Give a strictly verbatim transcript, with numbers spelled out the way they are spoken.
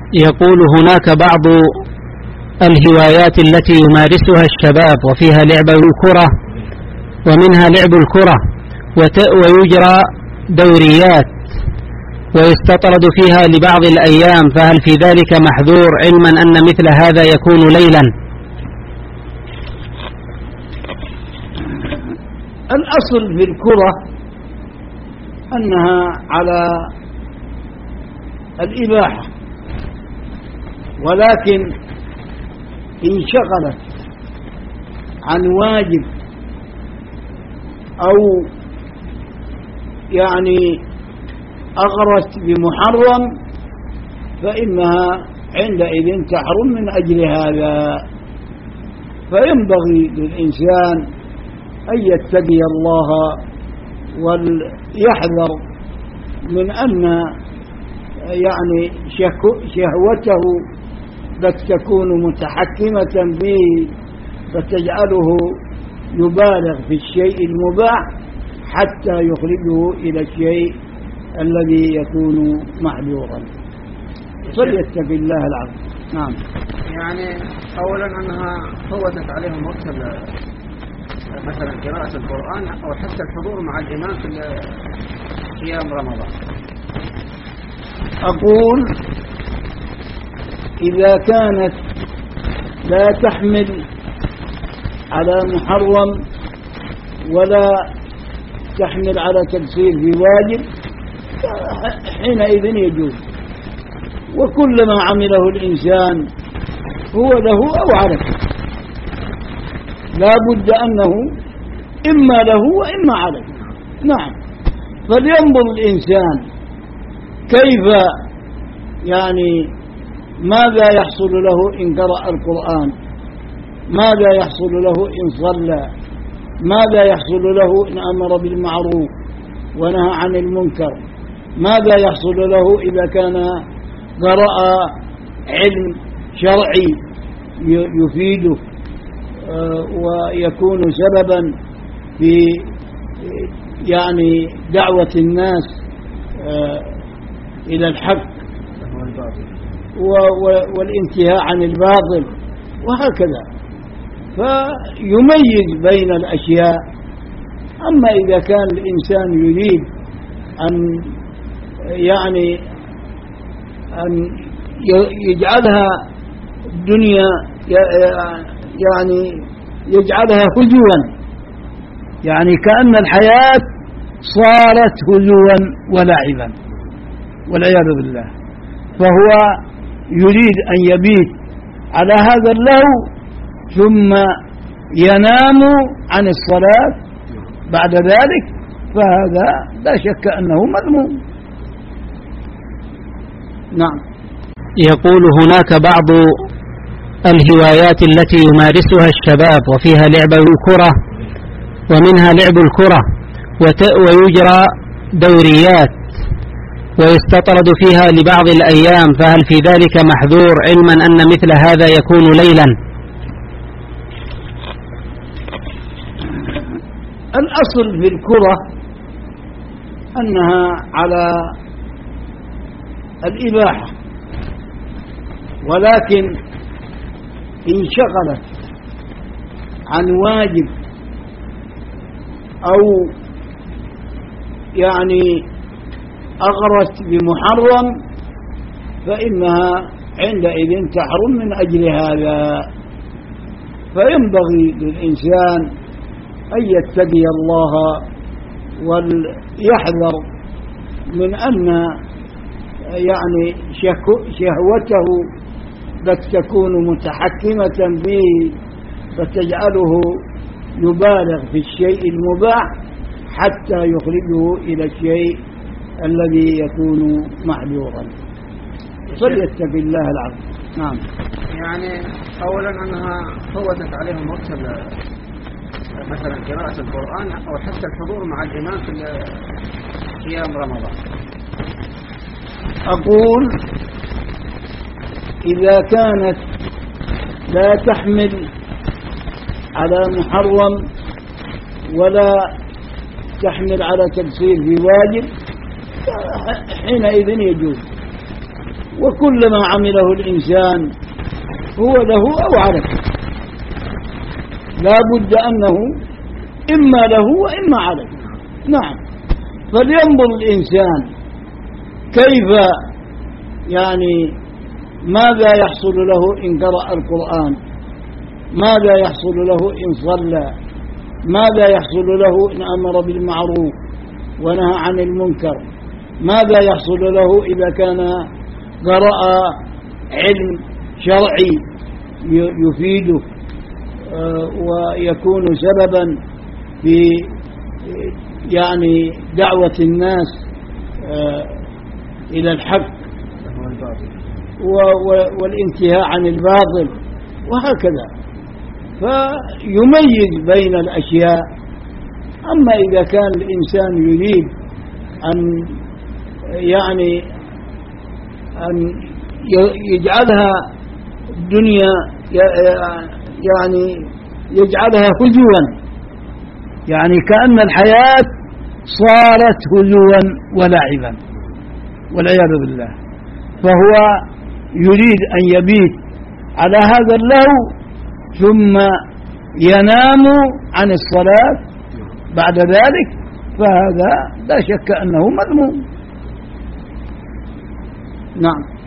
يقول هناك بعض الهوايات التي يمارسها الشباب وفيها لعب الكرة، ومنها لعب الكرة ويجرى دوريات ويستطرد فيها لبعض الأيام، فهل في ذلك محذور علما أن مثل هذا يكون ليلا؟ الأصل في الكرة أنها على الإباحة، ولكن إن شغلت عن واجب أو يعني أغرت بمحرم فإنها عندئذ تحرم من أجل هذا. فينبغي للإنسان أن يتقي الله ويحذر من أن يعني شهوته قد تكون متحكمة به فتجعله يبالغ في الشيء المباح حتى يخرجه إلى الشيء الذي يكون محذورا. فليتق الله العظيم. نعم. يعني أولا أنها فوتت عليهم وقت مثلا قراءة القرآن أو حتى الحضور مع الإمام في أيام رمضان. أقول إذا كانت لا تحمل على محرم ولا تحمل على تقصير في واجب حينئذ يجوز، وكل ما عمله الإنسان هو له أو عليه، لا بد أنه إما له وإما عليه. نعم. فلينظر الإنسان كيف يعني ماذا يحصل له إن قرأ القرآن، ماذا يحصل له إن صلى، ماذا يحصل له إن أمر بالمعروف ونهى عن المنكر، ماذا يحصل له إذا كان قرأ علم شرعي يفيده ويكون سببا في يعني دعوة الناس إلى الحق والانتهاء عن الباطل وهكذا. فيميز بين الأشياء. أما إذا كان الإنسان يريد أن يعني أن يجعلها الدنيا يعني يجعلها هزوا، يعني كأن الحياة صارت هزوا ولعبا والعياذ بالله، فهو يريد أن يبيت على هذا اللهو ثم ينام عن الصلاة بعد ذلك، فهذا لا شك أنه مذموم. نعم. يقول هناك بعض الهوايات التي يمارسها الشباب وفيها لعب الكرة، ومنها لعب الكرة ويجرى دوريات ويستطرد فيها لبعض الأيام، فهل في ذلك محذور علما أن مثل هذا يكون ليلا؟ الأصل في الكرة أنها على الإباحة، ولكن إن شغلت عن واجب أو يعني أغرت بمحرم فإنها عندئذ تحرم من أجل هذا. فينبغي للإنسان أن يتقي الله ويحذر من أن يعني شهوته قد تكون متحكمة به فتجعله يبالغ في الشيء المباح حتى يخرجه إلى الشيء الذي يكون محذورا. فليتق الله العظيم. نعم. يعني أولا أنها فوتت عليهم وقت مثلا قراءة القرآن أو حتى الحضور مع الإمام في أيام رمضان. أقول إذا كانت لا تحمل على محرم ولا تحمل على تقصير في واجب حينئذ يجوز، وكل ما عمله الإنسان هو له أو عليه، لا بد أنه إما له وإما عليه. نعم. فلينظر الإنسان كيف يعني ماذا يحصل له إن قرأ القرآن، ماذا يحصل له إن صلى، ماذا يحصل له إن أمر بالمعروف ونهى عن المنكر، ماذا يحصل له إذا كان قرأ علم شرعي يفيده ويكون سببا في يعني دعوة الناس إلى الحق والانتهاء عن الباطل وهكذا. فيميز بين الأشياء. أما إذا كان الإنسان يريد أن يعني أن يجعلها الدنيا يعني يجعلها هزوا، يعني كأن الحياة صارت هزوا ولعبا والعياذ بالله، فهو يريد أن يبيت على هذا اللهو ثم ينام عن الصلاة بعد ذلك، فهذا لا شك أنه مذموم. نعم.